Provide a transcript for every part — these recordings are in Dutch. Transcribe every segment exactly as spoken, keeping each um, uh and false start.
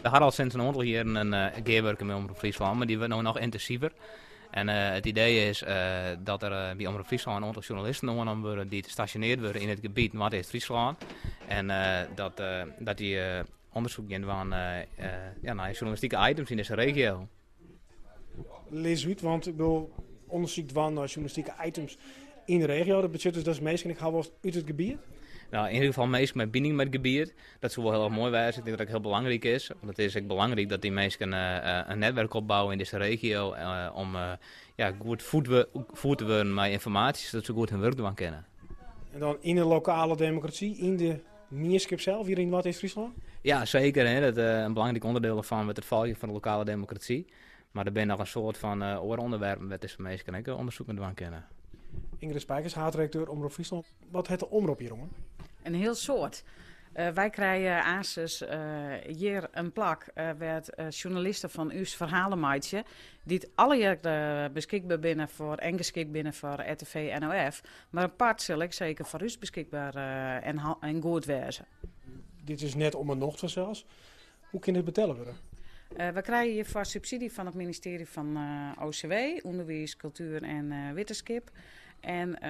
We hadden al sinds een aantal jaar een uh, gearwerken met Omroep Friesland, maar die wordt nu nog intensiever. En uh, het idee is uh, dat er uh, bij Omroep Friesland een aantal journalisten genomen worden die gestationeerd worden in het gebied Noord-Friesland. En uh, dat, uh, dat die uh, onderzoek doen van uh, uh, ja, naar journalistieke items in deze regio. Lees uit, want ik wil onderzoek van naar journalistieke items in de regio. Dat betekent dus dat is meestal ik ga wel uit het gebied. Nou, in ieder geval meestal met binding met het gebied. Dat zou wel heel erg mooi zijn. Ik denk dat het heel belangrijk is. Want het is ook belangrijk dat die mensen uh, een netwerk opbouwen in deze regio. Uh, om uh, ja, goed voed te worden met informatie, zodat ze goed hun werk doen kennen. En dan in de lokale democratie, in de Mierskip zelf, hier in Noord-Friesland? Ja, zeker. Hè. Dat is uh, een belangrijk onderdeel van het volgen van de lokale democratie. Maar er zijn nog een soort van uh, onderwerpen waar deze mensen ook onderzoek doen kennen. Ingrid Spijkers, haatredacteur Omroep Friesland. Wat heet de omroep hier, jongen? Een heel soort. Uh, wij krijgen ASUS uh, hier een plak uh, waar uh, journalisten van uw verhalen maken, die het alle jaar uh, beschikbaar binnen voor en geschikt binnen voor R T V en N O F, maar een part zal ik zeker voor u beschikbaar uh, en, en goed wezen. Dit is net om een nacht zelfs. Hoe kan dit betellen worden? Uh, we krijgen hiervoor subsidie van het ministerie van uh, O C W, Onderwijs, Cultuur en uh, Wetenschap. En uh,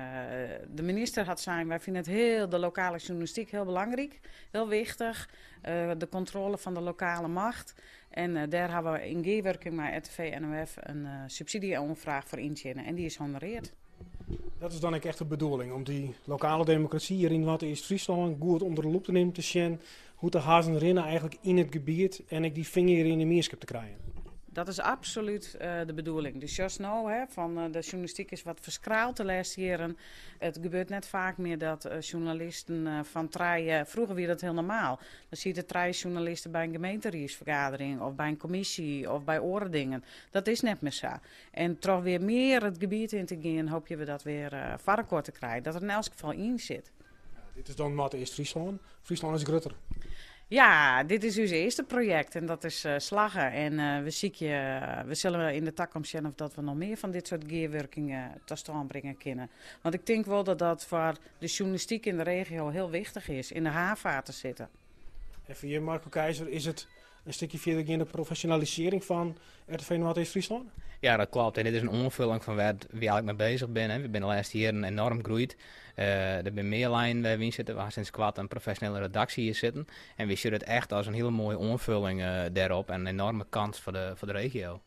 de minister had zijn, wij vinden het heel, de lokale journalistiek heel belangrijk, heel wichtig. Uh, de controle van de lokale macht. En uh, daar hebben we in gewerking met R T V en N O F een uh, subsidieaanvraag voor intjenen. En die is honoreerd. Dat is dan ook echt de bedoeling, om die lokale democratie hier in Noord-Friesland goed onder de loep te nemen, te zien hoe de hazen rennen eigenlijk in het gebied en ik die vinger hier in de Mierskip te krijgen. Dat is absoluut uh, de bedoeling. Dus just nou, hè, van, uh, de journalistiek is wat verskraald de laatste jaren. Het gebeurt net vaak meer dat uh, journalisten uh, van treien... Uh, vroeger was dat heel normaal. Dan zie je treien journalisten bij een gemeenteriesvergadering of bij een commissie of bij oordingen. Dat is net meer zo. En toch weer meer het gebied in te gaan, hoop je we dat weer uh, varkort te krijgen. Dat er in elk geval in zit. Ja, dit is dan Noord-Friesland. Friesland is groter. Ja, dit is ons eerste project en dat is uh, Slaggen. En uh, we, zie je, uh, we zullen in de toekomst zien of dat we nog meer van dit soort gearwerkingen tot stand brengen kunnen. Want ik denk wel dat dat voor de journalistiek in de regio heel wichtig is, in de haarvaten zitten. En voor je, Marco Keizer, is het een stukje verder in de professionalisering van R T V Noord-Friesland? Ja, dat klopt. En dit is een aanvulling van waar we eigenlijk mee bezig zijn. Hè. We zijn de laatste jaren enorm groeid. Uh, er zijn meer lijnen waar we in zitten. We hebben sinds kwart een professionele redactie hier zitten. En we zien het echt als een hele mooie aanvulling uh, daarop. En een enorme kans voor de, voor de regio.